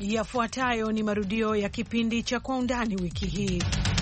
Yafuatayo ni marudio ya kipindi cha Kwa Undani wiki hii.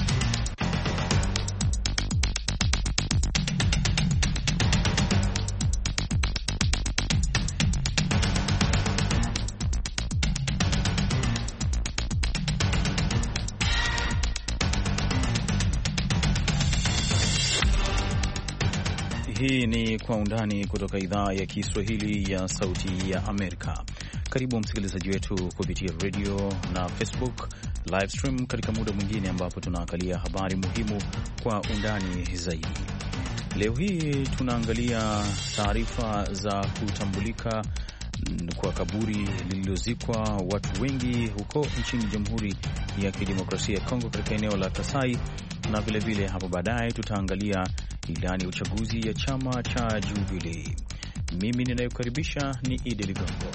Hii ni Kwa Undani kutoka idhaa ya Kiswahili ya Sauti ya Amerika. Karibu msikilizaji wetu kupitia radio na Facebook live stream katika muda mwingine ambapo tunaangalia habari muhimu kwa undani zaidi. Leo hii tunaangalia taarifa za kutambulika kwa kaburi lililozikwa watu wengi huko nchini Jamhuri ya Kidemokrasia ya Kongo katika eneo la Kasai, na vilevile hapo baadaye tutaangalia ilani ya uchaguzi ya chama cha Jubilee. Mimi ninayokaribisha ni Idi Ligongo.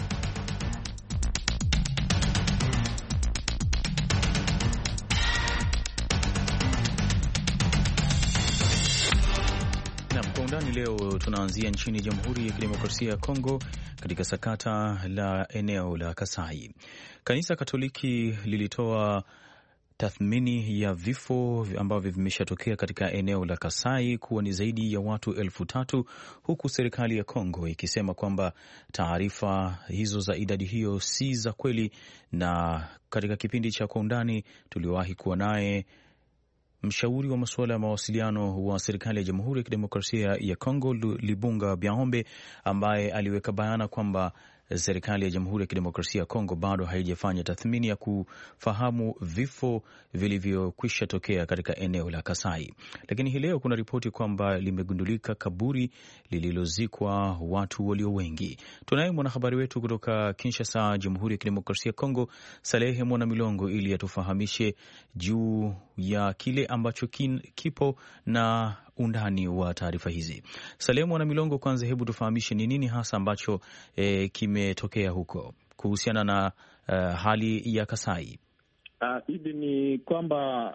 Kwa undani leo tunaanzia nchini Jamhuri ya Kidemokrasia ya Kongo katika sakata la eneo la Kasai. Kanisa Katoliki lilitoa tathmini ya vifo ambavyo vimeshatokea katika eneo la Kasai kuwa ni zaidi ya watu 3,000, huku serikali ya Kongo ikisema kwamba taarifa hizo za idadi hiyo si za kweli. Na katika kipindi cha Kwa Undani tuliwahi kuwa naye mshauri wa masuala ya mawasiliano wa serikali ya Jamhuri ya Kidemokrasia ya Kongo Libunga Biahombe, ambaye aliweka bayana kwamba serikali ya Jamhuri ya Kidemokrasia ya Kongo bado haijafanya tathmini ya kufahamu vifo vilivyokwisha tokea katika eneo la Kasai. Lakini hii leo kuna ripoti kwamba limegundulika kaburi lililozikwa watu walio wengi. Tunaye mwanahabari wetu kutoka Kinshasa, Jamhuri ya Kidemokrasia ya Kongo, Salehe Mwana Milongo, ili atufahamishe juu ya kile ambacho kipo na undani wa taarifa hizi. Salehe Mwana Milongo, kwanza hebu tufahamishe ni nini hasa ambacho kimetokea huko kuhusiana na hali ya Kasai. Hivi ni kwamba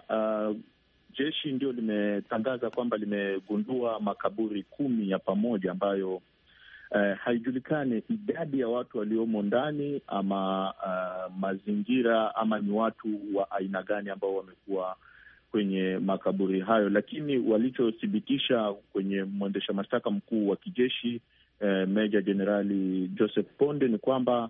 jeshi ndio limetangaza kwamba limegundua makaburi 10 ya pamoja ambayo haijulikani idadi ya watu waliomo ndani ama mazingira ama ni watu wa aina gani ambao wamekuwa kwenye makaburi hayo, lakini walichothibitisha kwenye mwendesha mashtaka mkuu wa kijeshi Meja Jenerali Joseph Ponde ni kwamba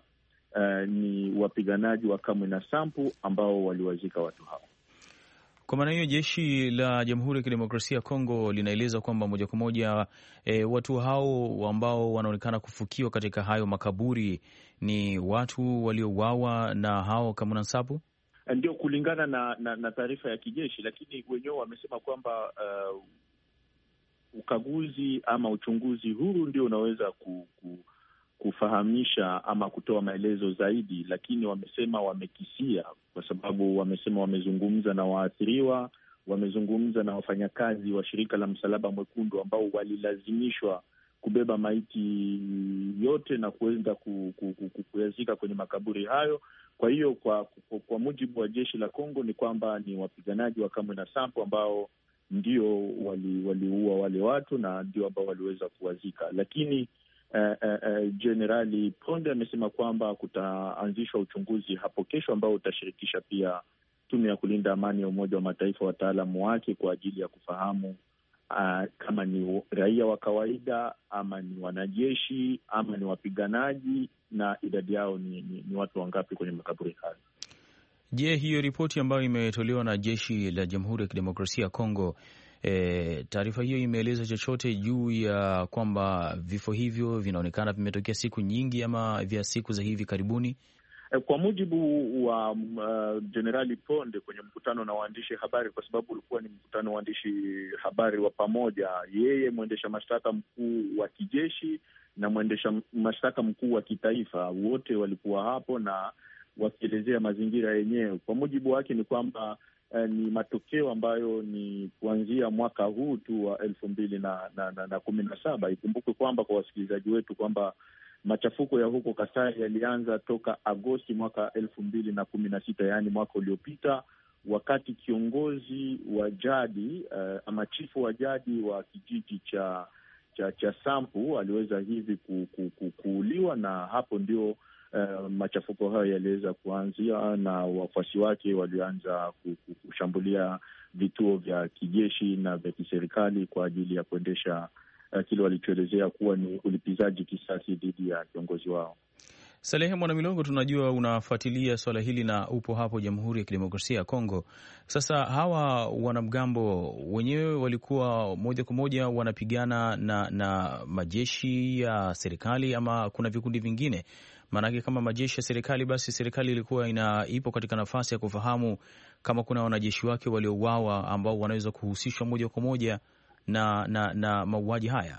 ni wapiganaji wa Kamwina Nsapu ambao waliwazika watu hao. Kwa maana hiyo jeshi la Jamhuri ya Kidemokrasia ya Kongo linaeleza kwamba moja kwa moja watu hao ambao wanaonekana kufukiwa katika hayo makaburi ni watu waliouawa na hao Kamwina Nsapu. Ndio kulingana na taarifa ya kijeshi, lakini wenyewe wamesema kwamba ukaguzi ama uchunguzi huru ndio unaweza kufahamisha ama kutoa maelezo zaidi, lakini wamesema wamekisia, kwa sababu wamesema wamezungumza na waathiriwa, wamezungumza na wafanyakazi wa shirika la Msalaba Mwekundu ambao walilazimishwa kubeba maiti yote na kuenda kuyazika kwenye makaburi hayo. Kwa hiyo kwa mujibu wa jeshi la Kongo ni kwamba ni wapiganaji wa Kamwina Nsapu ambao ndio waliua wale watu na ndio ambao waliweza kuwazika, lakini Jenerali Ponde amesema kwamba kutaanzishwa uchunguzi hapo kesho ambao utashirikisha pia tume ya kulinda amani ya Umoja wa Mataifa, wataalamu wake kwa ajili ya kufahamu kama ni raia wa kawaida ama ni wanajeshi ama ni wapiganaji na idadi yao ni watu wangapi kwenye makaburi hayo. Je, hiyo ripoti ambayo imetolewa na jeshi la Jamhuri ya Kidemokrasia ya Kongo, taarifa hiyo imeeleza chochote juu ya kwamba vifo hivyo vinaonekana vimetokea siku nyingi ama vya siku za hivi karibuni? Kwa mujibu wa Jenerali Ponde kwenye mkutano na waandishi habari, kwa sababu ulikuwa ni mkutano wa waandishi habari wa pamoja, yeye mwendesha mashtaka mkuu wa kijeshi na mwendesha mashtaka mkuu wa kitaifa wote walikuwa hapo na wakielezea mazingira yenyewe. Kwa mujibu wake ni kwamba ni matokeo ambayo ni kuanzia mwaka huu tu wa 2017. Ikumbukwe kwamba kwa wasikilizaji wetu kwamba machafuko ya huko Kasai yalianza toka Agosti mwaka 2016, yaani mwaka uliopita, wakati kiongozi wa jadi ama chifu wa jadi wa kijiji cha Nsapu aliweza hivi kuuliwa, na hapo ndio machafuko hayo yaliweza kuanzia na wafuasi wake walianza kushambulia vituo vya kijeshi na vya kiserikali kwa ajili ya kuendesha kile walichoelezea kuwa ni ulipizaji kisasi dhidi ya kiongozi wao. Salehe Mwanamilongo, tunajua unafuatilia swala hili na upo hapo Jamhuri ya Kidemokrasia ya Kongo. Sasa hawa wanamgambo wenyewe walikuwa moja kwa moja wanapigana na majeshi ya serikali ama kuna vikundi vingine? Maanake kama majeshi ya serikali, basi serikali ilikuwa ipo katika nafasi ya kufahamu kama kuna wanajeshi wake waliouawa ambao wanaweza kuhusishwa moja kwa moja na mauaji haya.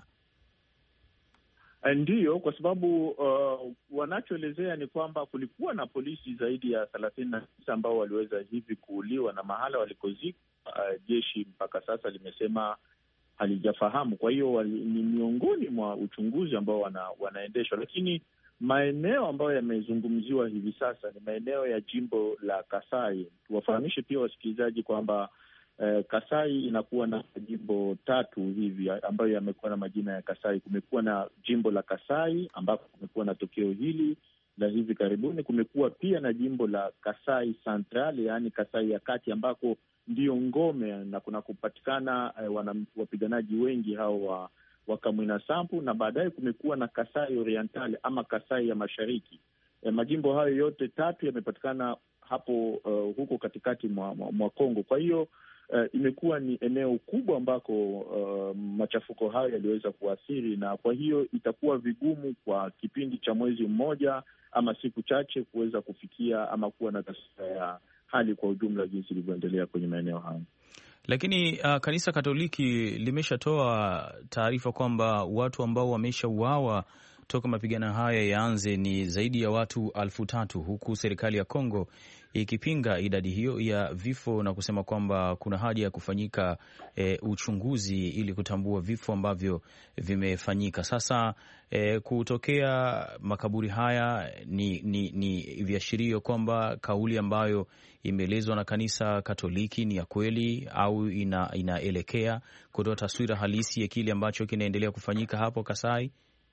Ndiyo, kwa sababu wanachoelezea ni kwamba kulikuwa na polisi zaidi ya 39 ambao waliweza hivi kuuliwa, na mahala walikozikwa jeshi mpaka sasa limesema halijafahamu. Kwa hiyo ni miongoni mwa uchunguzi ambao wanaendeshwa, lakini maeneo ambayo yamezungumziwa hivi sasa ni maeneo ya jimbo la Kasai. Tuwafahamishe pia wasikilizaji kwamba Kasai inakuwa na majimbo 3 hivi ambayo yamekuwa na majina ya Kasai. Kumekuwa na jimbo la Kasai ambako kumekuwa na tokeo hili la hivi karibuni. Kumekuwa pia na jimbo la Kasai Central, yaani Kasai ya kati, ambako ndio ngome na kuna kupatikana wapiganaji wengi hao wa Kamwina Nsapu, na baadaye kumekuwa na Kasai Oriental ama Kasai ya mashariki. Majimbo hayo yote 3 yamepatikana hapo huko katikati mwa Kongo. Kwa hiyo imekuwa ni eneo kubwa ambako machafuko hayo yaliweza kuathiri, na kwa hiyo itakuwa vigumu kwa kipindi cha mwezi mmoja ama siku chache kuweza kufikia ama kuwa na taswira ya hali kwa ujumla jinsi ilivyoendelea kwenye maeneo hayo. Lakini kanisa Katoliki limeshatoa taarifa kwamba watu ambao wameshauawa toka mapigano haya yaanze ni zaidi ya watu 3,000, huku serikali ya Kongo ikipinga idadi hiyo ya vifo na kusema kwamba kuna haja ya kufanyika uchunguzi ili kutambua vifo ambavyo vimefanyika. Sasa kutokea makaburi haya ni viashirio kwamba kauli ambayo imeelezwa na kanisa Katoliki ni ya kweli au inaelekea kutoa taswira halisi ya kile ambacho kinaendelea kufanyika hapo Kasai.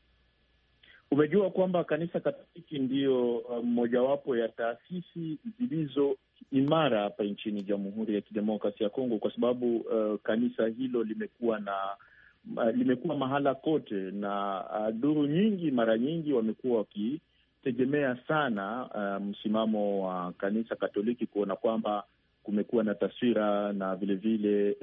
Umejua kwamba kanisa Katoliki ndiyo mojawapo ya taasisi zilizo imara hapa nchini Jamhuri ya Kidemokrasia ya Kongo, kwa sababu kanisa hilo limekuwa mahala kote, na duru nyingi mara nyingi wamekuwa wakitegemea sana msimamo wa kanisa Katoliki kuona kwamba kumekuwa na taswira na vilevile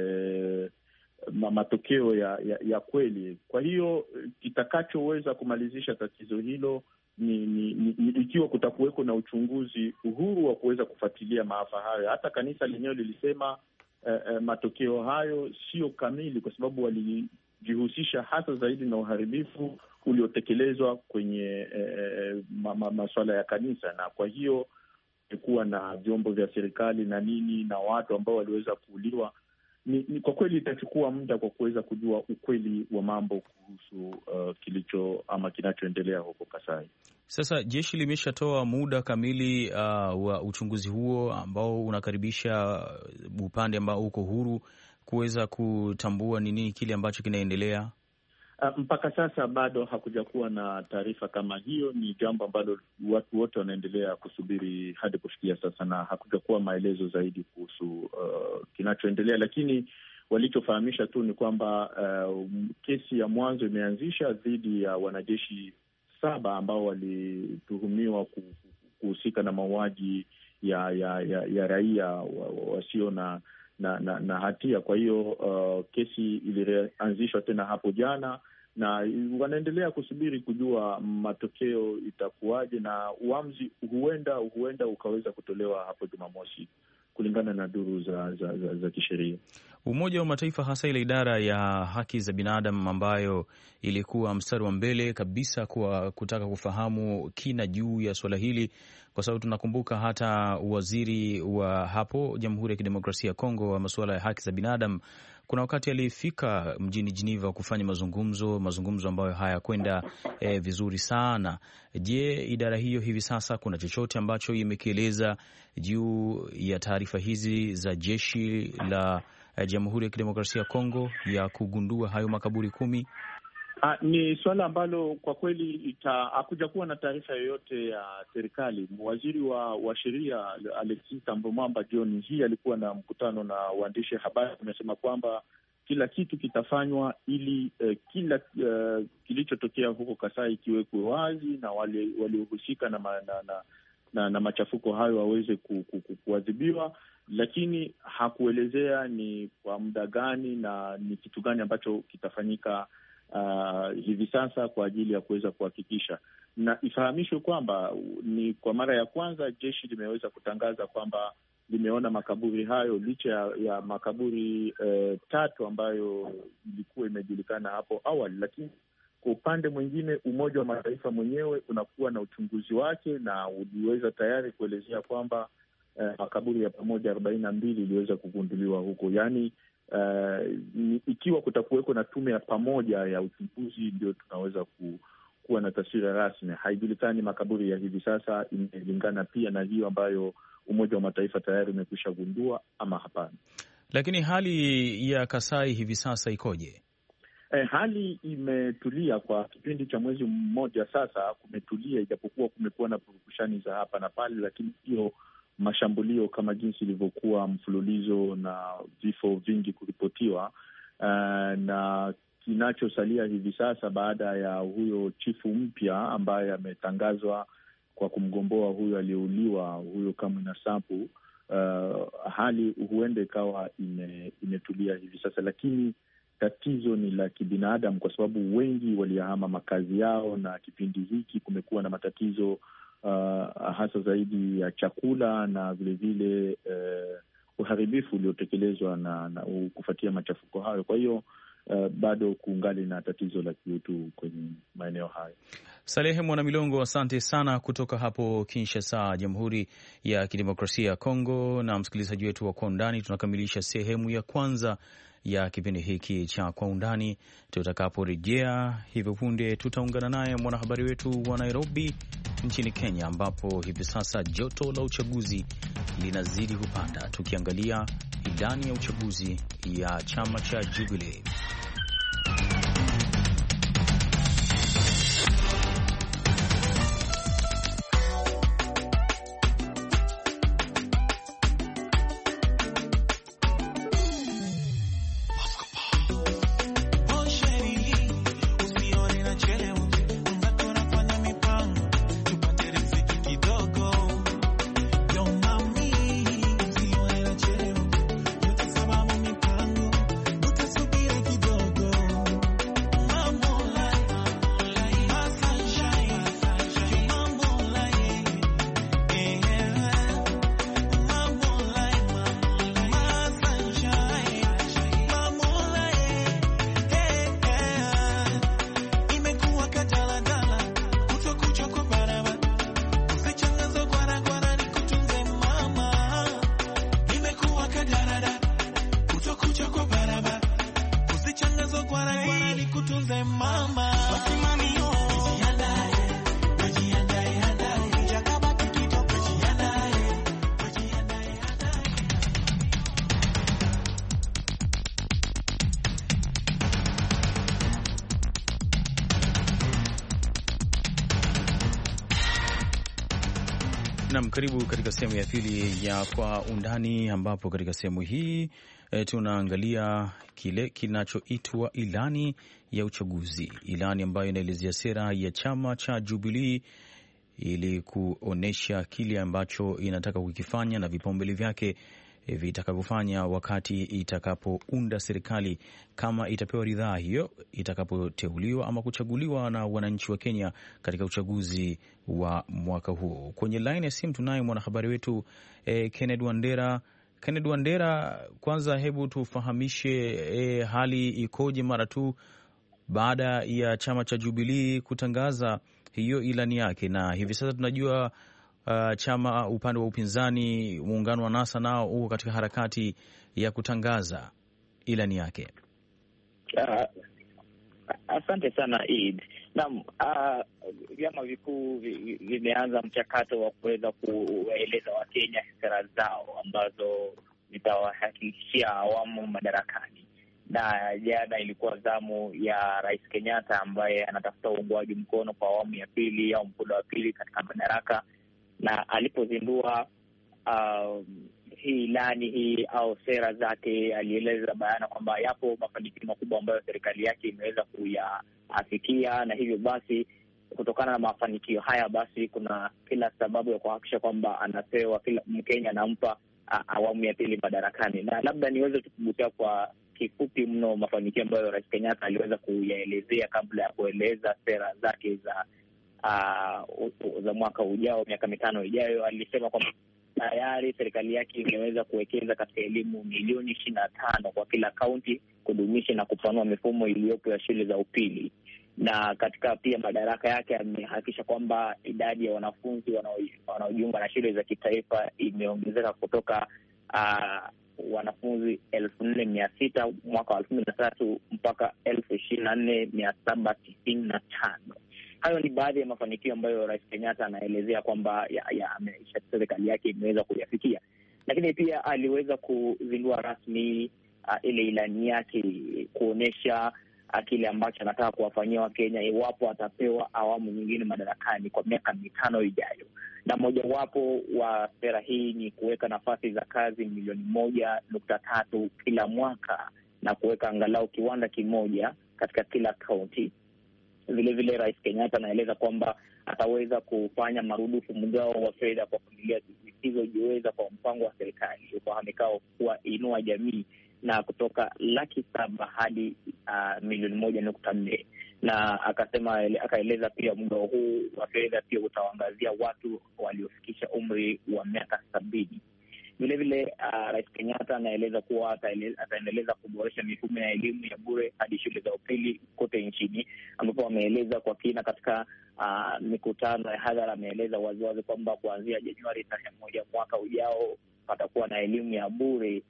matokeo ya kweli. Kwa hiyo kitakachoweza kumalizisha tatizo hilo ni ikiwa kutakuweko na uchunguzi uhuru wa kuweza kufuatilia maafa hayo. Hata kanisa lenyewe lilisema matokeo hayo sio kamili, kwa sababu walijihusisha hasa zaidi na uharibifu uliotekelezwa kwenye masuala ya kanisa, na kwa hiyo kulikuwa na vyombo vya serikali na na watu ambao waliweza kuuliwa. Ni kwa kweli itachukua muda kwa kuweza kujua ukweli wa mambo kuhusu kilicho ama kinachoendelea huko Kasai. Sasa jeshi limeshatoa muda kamili wa uchunguzi huo ambao unakaribisha upande ambao uko huru kuweza kutambua ni nini kile ambacho kinaendelea. Mpaka sasa bado hakuja kuwa na taarifa kama hiyo. Ni jambo ambalo watu wote wanaendelea kusubiri hadi kufikia sasa, na hakuja kuwa maelezo zaidi kuhusu kinachoendelea, lakini walichofahamisha tu ni kwamba kesi ya mwanzo imeanzisha dhidi ya wanajeshi 7 ambao walituhumiwa kuhusika na mauaji ya raia wasio na hatia. Kwa hiyo kesi ilianzishwa tena hapo jana, na wanaendelea kusubiri kujua matokeo itakuwaje, na uamuzi huenda ukaweza kutolewa hapo Jumamosi kulingana na duru za kisheria. Umoja wa Mataifa, hasa ile idara ya haki za binadamu ambayo ilikuwa mstari wa mbele kabisa kwa kutaka kufahamu kina juu ya swala hili, kwa sababu tunakumbuka hata waziri wa hapo Jamhuri ya Kidemokrasia ya Kongo wa masuala ya haki za binadamu kuna wakati alifika mjini Geneva kufanya mazungumzo ambayo hayakwenda vizuri sana. Je, idara hiyo hivi sasa kuna chochote ambacho imekieleza juu ya taarifa hizi za jeshi la Jamhuri ya Kidemokrasia ya Kongo ya kugundua hayo makaburi 10? Ni suala ambalo kwa kweli hakuja kuwa na taarifa yoyote ya serikali. Waziri wa sheria Alexis Thambwe Mwamba John hii alikuwa na mkutano na waandishi habari, amesema kwamba kila kitu kitafanywa ili kila kilichotokea huko Kasai kiwekwe wazi na waliohusika na machafuko hayo waweze kuadhibiwa, lakini hakuelezea ni kwa muda gani na ni kitu gani ambacho kitafanyika hivi sasa kwa ajili ya kuweza kuhakikisha. Na ifahamishwe kwamba ni kwa mara ya kwanza jeshi limeweza kutangaza kwamba limeona makaburi hayo, licha ya makaburi 3 ambayo ilikuwa imejulikana hapo awali. Lakini kwa upande mwingine, Umoja wa Mataifa mwenyewe unakuwa na uchunguzi wake na uliweza tayari kuelezea kwamba makaburi ya pamoja 42 iliweza kugunduliwa huko. Yaani ikiwa kutakuweko na tume ya pamoja ya uchunguzi, ndio tunaweza kuwa na taswira rasmi. Haijulikani makaburi ya hivi sasa imelingana pia na hiyo ambayo Umoja wa Mataifa tayari umekwisha gundua ama hapana. Lakini hali ya Kasai hivi sasa ikoje? Hali imetulia kwa kipindi cha mwezi mmoja sasa, kumetulia, ijapokuwa kumekuwa na purukushani za hapa na pale, lakini hiyo mashambulio kama jinsi ilivyokuwa mfululizo na vifo vingi kuripotiwa. Na kinachosalia hivi sasa baada ya huyo chifu mpya ambaye ametangazwa kwa kumgomboa huyo aliyeuliwa, huyo Kamwina Nsapu, hali huenda ikawa imetulia hivi sasa, lakini tatizo ni la kibinadamu, kwa sababu wengi walihama makazi yao, na kipindi hiki kumekuwa na matatizo hasa zaidi ya chakula na vilevile uharibifu uliotekelezwa na kufuatia machafuko hayo. Kwa hiyo bado kuungali na tatizo la kiutu kwenye maeneo hayo. Salehe Mwanamilongo, asante sana kutoka hapo Kinshasa, Jamhuri ya Kidemokrasia ya Kongo. Na msikilizaji wetu wa Kwa Undani, tunakamilisha sehemu ya kwanza ya kipindi hiki cha Kwa Undani. Tutakaporejea hivyo punde, tutaungana naye mwanahabari wetu wa Nairobi nchini Kenya, ambapo hivi sasa joto la uchaguzi linazidi kupanda, tukiangalia ilani ya uchaguzi ya chama cha Jubilee. Naam, karibu katika sehemu ya pili ya Kwa Undani, ambapo katika sehemu hii tunaangalia kile kinachoitwa ilani ya uchaguzi, ilani ambayo inaelezea sera ya chama cha Jubilee ili kuonesha kile ambacho inataka kukifanya na vipaumbele vyake vitakavyofanya wakati itakapounda serikali, kama itapewa ridhaa hiyo itakapoteuliwa ama kuchaguliwa na wananchi wa Kenya katika uchaguzi wa mwaka huu. Kwenye line ya simu tunaye mwanahabari wetu Kennedy Wandera. Kennedy Wandera, kwanza hebu tufahamishe hali ikoje mara tu baada ya chama cha Jubilee kutangaza hiyo ilani yake, na hivi sasa tunajua chama upande wa upinzani, muungano wa NASA, nao uko katika harakati ya kutangaza ilani yake. Asante sana Eid. Naam, vyama vikuu vimeanza mchakato wa kuweza kuwaeleza Wakenya sera zao ambazo zitawahakikishia awamu madarakani, na jana ilikuwa zamu ya Rais Kenyatta ambaye anatafuta uungwaji mkono kwa awamu ya pili au mkono wa pili katika madaraka, na alipozindua hii ilani hii au sera zake, alieleza bayana kwamba yapo mafanikio makubwa ambayo serikali yake imeweza kuyafikia, na hivyo basi kutokana na mafanikio haya basi kuna kila sababu ya kuhakikisha kwamba anapewa, kila Mkenya anampa awamu ya pili madarakani. Na labda niweze kukugusia kwa kifupi mno mafanikio ambayo Rais Kenyatta aliweza kuyaelezea kabla ya kueleza sera zake za mwaka ujao, miaka 5 ijayo. Alisema kwamba tayari serikali yake imeweza kuwekeza katika elimu milioni 25 kwa kila kaunti, kudumisha na kupanua mifumo iliyopo ya shule za upili. Na katika pia madaraka yake amehakikisha kwamba idadi ya wanafunzi wanaojiunga na shule za kitaifa imeongezeka kutoka wanafunzi 4,600 mwaka wa 2003 mpaka 24,795. Hayo ni baadhi ya mafanikio ambayo Rais Kenyatta anaelezea kwamba serikali yake imeweza kuyafikia. Lakini pia aliweza kuzindua rasmi ile ilani yake kuonesha kile ambacho anataka kuwafanyia Wakenya iwapo atapewa awamu nyingine madarakani kwa miaka 5 ijayo. Na mojawapo wa sera hii ni kuweka nafasi za kazi milioni 1.3 kila mwaka na kuweka angalau kiwanda kimoja katika kila kaunti. Vile vile Rais Kenyatta anaeleza kwamba ataweza kufanya marudufu mgao wa fedha kwa familia zisizojiweza kwa mpango wa serikali ufahamikao kuwa Inua Jamii, na kutoka 700,000 hadi milioni 1.4. Na akaeleza pia mgao huu wa fedha pia utawaangazia watu waliofikisha umri wa miaka 70. Vile vile Rais Kenyatta anaeleza kuwa ataendeleza kuboresha mifumo ya elimu ya bure hadi shule za upili kote nchini, ambapo ameeleza kwa kina katika mikutano ya hadhara. Ameeleza waziwazi kwamba kuanzia Januari 1 mwaka ujao patakuwa na elimu ya bure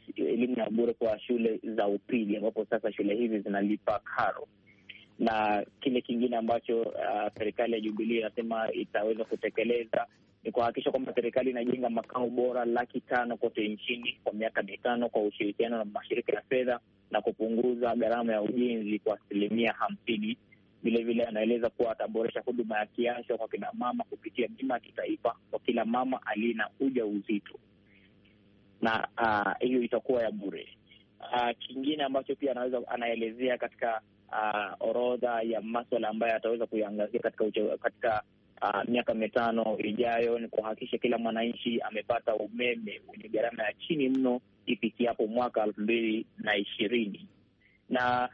kwa shule za upili, ambapo sasa shule hizi zinalipa karo. Na kile kingine ambacho serikali ya Jubilee inasema itaweza kutekeleza ni kuhakikisha kwamba serikali inajenga makao bora 500,000 kote nchini kwa miaka 5 kwa ushirikiano na mashirika ya fedha na kupunguza gharama ya ujenzi kwa 50%. Vile vile anaeleza kuwa ataboresha huduma ya kiafya kwa kina mama kupitia bima ya kitaifa kwa kila mama aliye na ujauzito, na hiyo itakuwa ya bure. Kingine ambacho pia anaelezea katika orodha ya masuala ambayo ataweza kuiangazia katika miaka 5 ijayo ni kuhakikisha kila mwananchi amepata umeme wenye gharama ya chini mno ifikiapo mwaka 2020. Na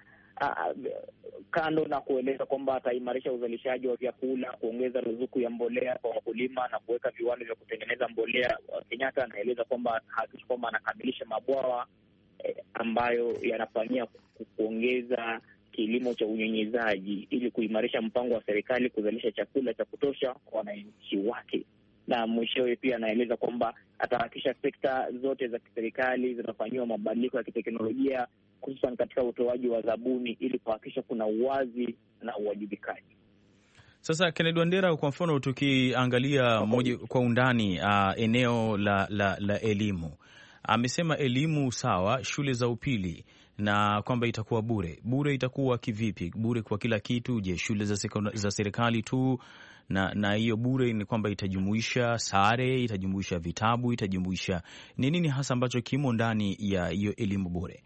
kando na kueleza kwamba ataimarisha uzalishaji wa vyakula, kuongeza ruzuku ya mbolea kwa wakulima na kuweka viwanda vya kutengeneza mbolea, Kenyatta anaeleza kwamba hakikisha kwamba anakamilisha mabwawa ambayo yanafanyia kuongeza kilimo cha unyunyizaji ili kuimarisha mpango wa serikali kuzalisha chakula cha kutosha kwa wananchi wake. Na mwishowe pia anaeleza kwamba atahakikisha sekta zote za kiserikali zinafanyiwa mabadiliko ya kiteknolojia, hususan katika utoaji wa zabuni ili kuhakikisha kuna uwazi na uwajibikaji. Sasa Kennedy Wandera, kwa mfano tukiangalia moja kwa undani eneo la elimu, amesema elimu sawa shule za upili na kwamba itakuwa bure. Bure itakuwa kivipi? Bure kwa kila kitu? Je, shule za serikali tu? Na hiyo bure ni kwamba itajumuisha sare, itajumuisha vitabu, itajumuisha ni nini hasa ambacho kimo ndani ya hiyo elimu bure?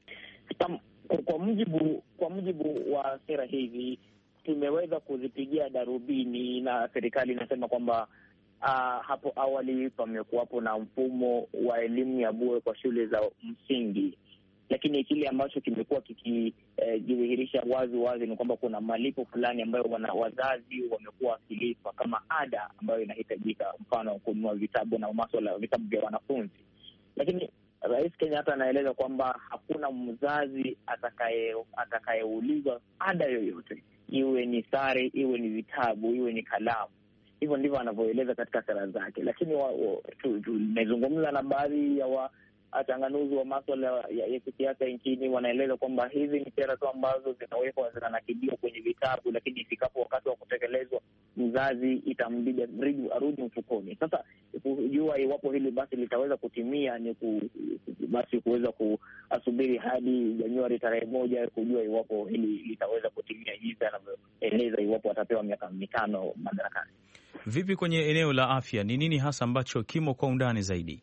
Kwa mujibu wa sera hizi tumeweza kuzipigia darubini, na serikali inasema kwamba hapo awali pamekuwapo na mfumo wa elimu ya bure kwa shule za msingi, lakini kile ambacho kimekuwa kikidhihirisha wazi ni kwamba kuna malipo fulani ambayo wazazi wamekuwa wakilipa kama ada ambayo inahitajika, mfano kununua vitabu na masuala ya vitabu vya wanafunzi. Lakini Rais Kenyatta anaeleza kwamba hakuna mzazi atakayeulizwa ada yoyote, iwe ni sare, iwe ni vitabu, iwe ni kalamu. Hivyo ndivyo anavyoeleza katika sera zake. Lakini tumezungumza na baadhi ya wachanganuzi wa masuala ya kisiasa nchini, wanaeleza kwamba hizi ni sera tu ambazo zinawekwa, zinanakidiwa kwenye vitabu, lakini ifikapo wakati wa kutekelezwa mzazi itambidi arudi mfukoni. Sasa kujua iwapo hili basi litaweza kutimia ni basi kuweza asubiri hadi Januari tarehe 1 kujua iwapo hili litaweza kutimia jinsi anavyoeleza, iwapo atapewa miaka 5 madarakani. Vipi kwenye eneo la afya, ni nini hasa ambacho kimo kwa undani zaidi?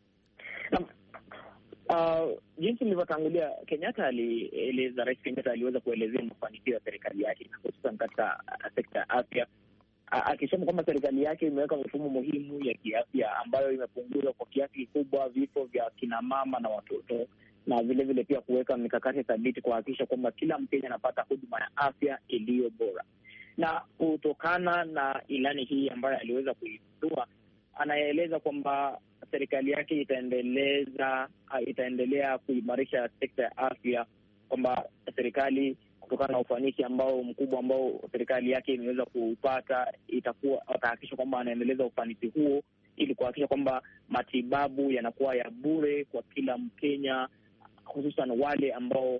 Jinsi nilivyotangulia, Rais Kenyatta aliweza kuelezea mafanikio ya serikali yake hususan katika sekta ya afya, akisema kwamba serikali yake imeweka mifumo muhimu ya kiafya ambayo imepunguza kwa kiasi kikubwa vifo vya kina mama na watoto, na vile vile pia kuweka mikakati thabiti kuhakikisha kwamba kila Mkenya anapata huduma ya afya iliyo bora. Na kutokana na ilani hii ambayo aliweza kuizindua, anaeleza kwamba serikali yake itaendelea kuimarisha sekta ya afya, kwamba serikali, kutokana na ufanisi mkubwa ambao serikali yake imeweza kupata, atahakikisha kwamba anaendeleza ufanisi huo ili kuhakikisha kwamba matibabu yanakuwa ya bure kwa kila Mkenya, hususan wale ambao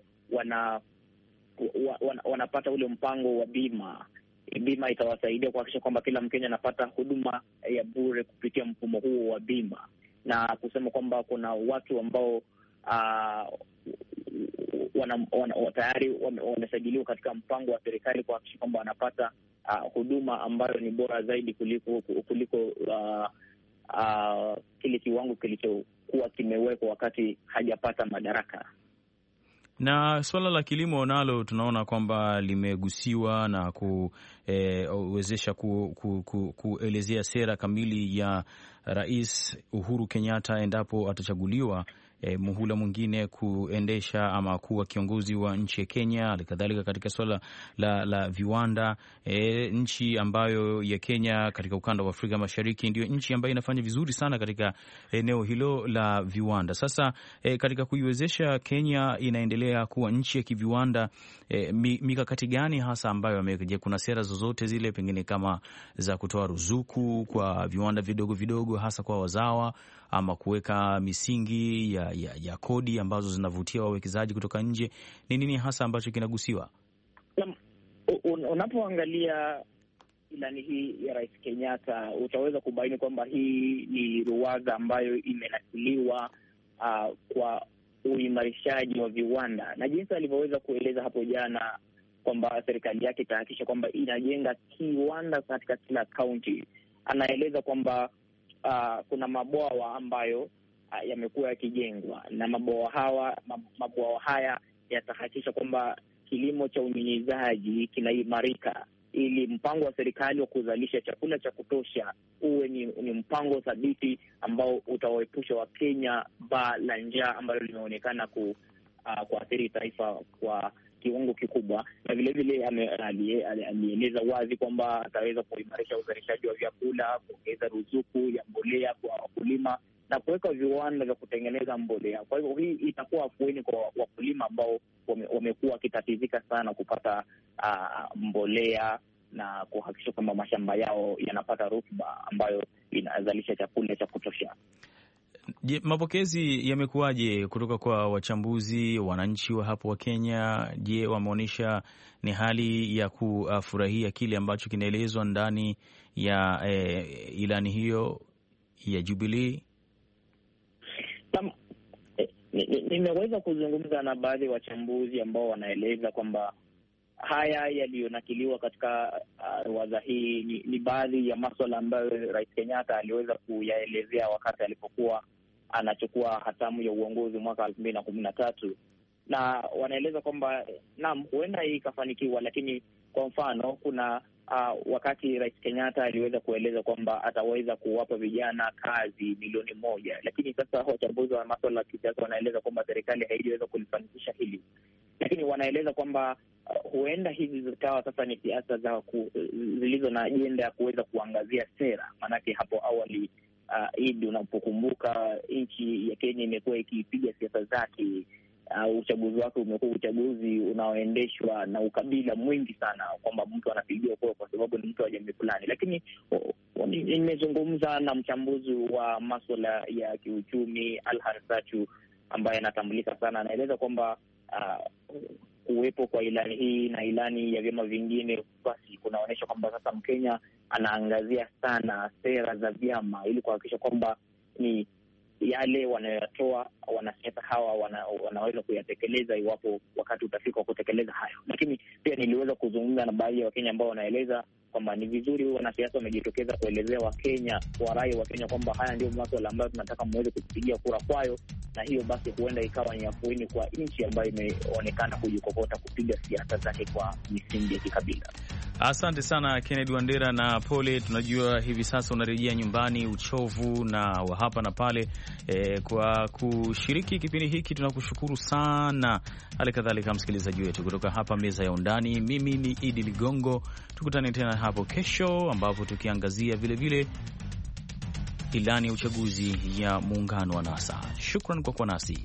wanapata ule mpango wa bima. Bima itawasaidia kuhakikisha kwamba kila Mkenya anapata huduma ya bure kupitia mfumo huo wa bima, na kusema kwamba kuna watu ambao tayari wamesajiliwa katika mpango wa serikali kuhakikisha kwamba wanapata huduma ambayo ni bora zaidi kuliko kile kiwango kilichokuwa kimewekwa wakati hajapata madaraka. Na suala la kilimo nalo tunaona kwamba limegusiwa na kuwezesha kuelezea sera kamili ya Rais Uhuru Kenyatta endapo atachaguliwa muhula mwingine kuendesha ama kuwa kiongozi wa nchi ya Kenya. Halikadhalika katika suala la viwanda, nchi ambayo ya Kenya katika ukanda wa Afrika Mashariki ndio nchi ambayo inafanya vizuri sana katika eneo hilo la viwanda. Sasa katika kuiwezesha Kenya inaendelea kuwa nchi ya kiviwanda, mikakati gani hasa ambayo amekuja? Kuna sera zozote zile pengine kama za kutoa ruzuku kwa viwanda vidogo vidogo hasa kwa wazawa, ama kuweka misingi ya kodi ambazo zinavutia wawekezaji kutoka nje? Ni nini hasa ambacho kinagusiwa? Unapoangalia ilani hii ya Rais Kenyatta utaweza kubaini kwamba hii ni ruwaza ambayo imenakiliwa kwa uimarishaji wa viwanda, na jinsi alivyoweza kueleza hapo jana kwamba serikali yake itahakikisha kwamba inajenga kiwanda katika kila kaunti. Anaeleza kwamba kuna mabwawa ambayo yamekuwa yakijengwa, na mabwawa haya yatahakikisha kwamba kilimo cha unyunyizaji kinaimarika, ili mpango wa serikali wa kuzalisha chakula cha kutosha uwe ni mpango thabiti ambao utawaepusha Wakenya baa la njaa ambalo limeonekana kuathiri taifa kwa kiwango kikubwa. Na vile vile alieleza wazi kwamba ataweza kuimarisha uzalishaji wa vyakula, kuongeza ruzuku ya mbolea kwa wakulima na kuweka viwanda vya kutengeneza mbolea. Kwa hivyo hii itakuwa afueni kwa wakulima ambao wamekuwa wakitatizika sana kupata mbolea, na kuhakikisha kwamba mashamba yao yanapata rutuba ambayo inazalisha chakula cha kutosha. Je, mapokezi yamekuwaje kutoka kwa wachambuzi, wananchi wa hapo wa Kenya? Je, wameonyesha ni hali ya kufurahia kile ambacho kinaelezwa ndani ya ilani hiyo ya Jubilee? Nimeweza kuzungumza na baadhi ya wachambuzi ambao wanaeleza kwamba haya yaliyonakiliwa katika ruwaza hii ni baadhi ya maswala ambayo Rais Kenyatta aliweza kuyaelezea wakati alipokuwa anachukua hatamu ya uongozi mwaka 2013, na wanaeleza kwamba naam, huenda hii ikafanikiwa, lakini kwa mfano kuna wakati Rais Kenyatta aliweza kueleza kwamba ataweza kuwapa vijana kazi milioni 1, lakini sasa wachambuzi wa masuala ya kisiasa wanaeleza kwamba serikali haijaweza kulifanikisha hili, lakini wanaeleza kwamba huenda hizi zikawa sasa ni siasa zilizo na ajenda ya kuweza kuangazia sera. Maanake hapo awali Idi, unapokumbuka, nchi ya Kenya imekuwa ikipiga siasa zake. Uchaguzi wake umekuwa uchaguzi unaoendeshwa na ukabila mwingi sana, kwamba mtu anapigiwa kura kwa sababu ni mtu wa jamii fulani. Lakini nimezungumza na mchambuzi wa masuala ya kiuchumi Alhan Sachu ambaye anatambulika sana, anaeleza kwamba kuwepo kwa ilani hii na ilani ya vyama vingine basi kunaonyesha kwamba sasa Mkenya anaangazia sana sera za vyama ili kuhakikisha kwamba ni yale wanayotoa wanasiasa hawa wanaweza kuyatekeleza iwapo wakati utafika wa kutekeleza hayo. Lakini pia niliweza kuzungumza na baadhi ya Wakenya ambao wanaeleza kwamba ni vizuri wanasiasa wamejitokeza kuelezea Wakenya, warai wa Kenya kwamba haya ndio masuala ambayo tunataka muweze kupigia kura kwayo, na hiyo basi huenda ikawa ni afueni kwa nchi ambayo imeonekana kujikokota kupiga siasa zake kwa misingi ya kikabila. Asante sana Kennedy Wandera, na pole, tunajua hivi sasa unarejea nyumbani uchovu na wa hapa na pale. Kwa kushiriki kipindi hiki tunakushukuru sana. Hali kadhalika msikilizaji wetu kutoka hapa meza ya Undani, mimi ni Idi Ligongo. Tukutane tena hapo kesho ambapo tukiangazia vilevile ilani ya uchaguzi ya muungano wa NASA. Shukran kwa kuwa nasi.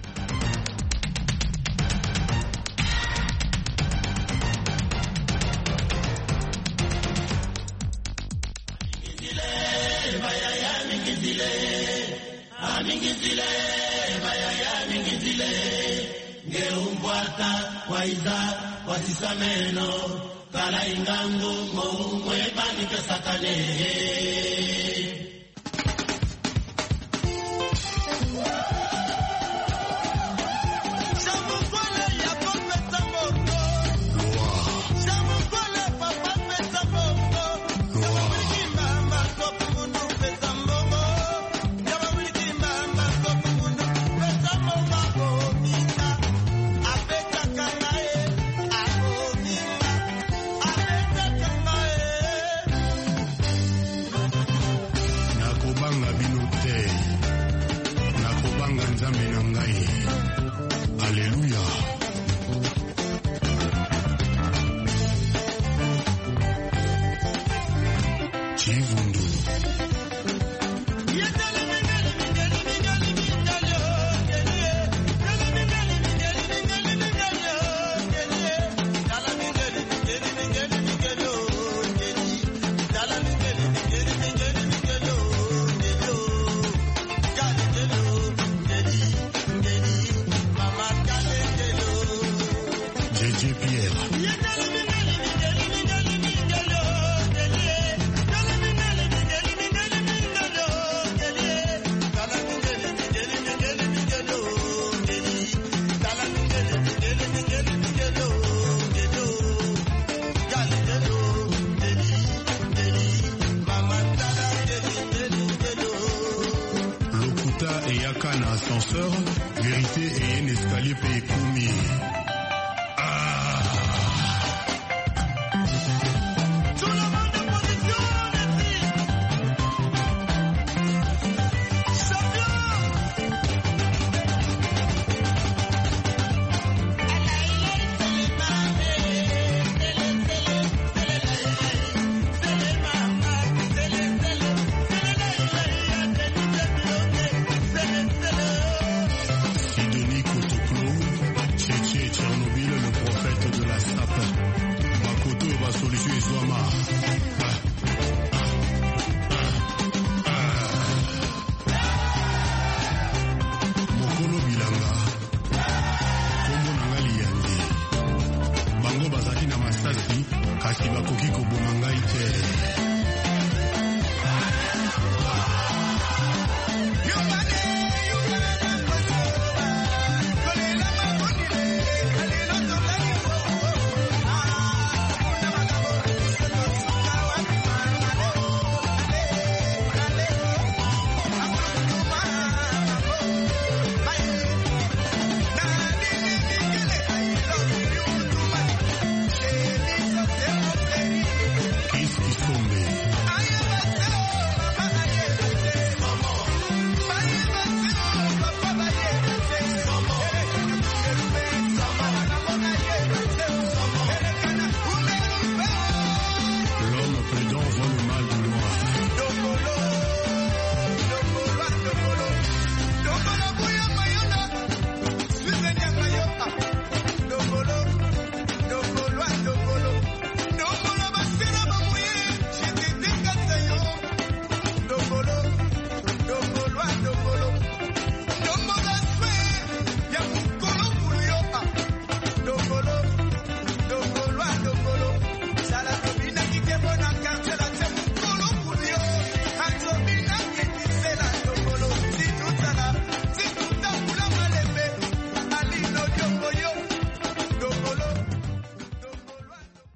Ngeumbwata waiza wasisameno kala ingangu mwe panike sakane. Ascenseur, vérité et un escalier payé commis. Kasi bakoki koboma